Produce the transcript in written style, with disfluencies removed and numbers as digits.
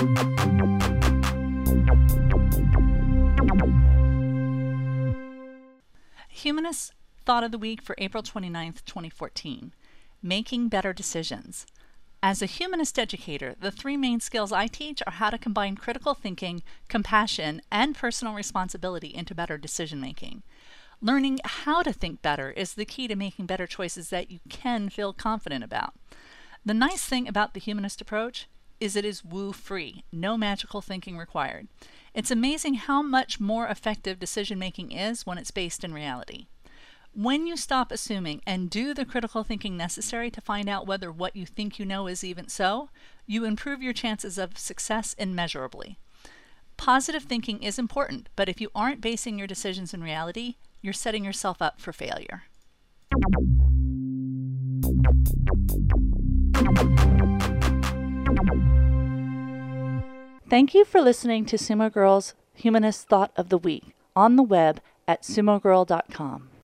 Humanist Thought of the Week for April 29th, 2014. Making better decisions. As a humanist educator, the three main skills I teach are how to combine critical thinking, compassion, and personal responsibility into better decision making. Learning how to think better is the key to making better choices that you can feel confident about. The nice thing about the humanist approach is it is woo-free, no magical thinking required. It's amazing how much more effective decision-making is when it's based in reality. When you stop assuming and do the critical thinking necessary to find out whether what you think you know is even so, you improve your chances of success immeasurably. Positive thinking is important, but if you aren't basing your decisions in reality, you're setting yourself up for failure. Thank you for listening to Sumo Girl's Humanist Thought of the Week on the web at sumogirl.com.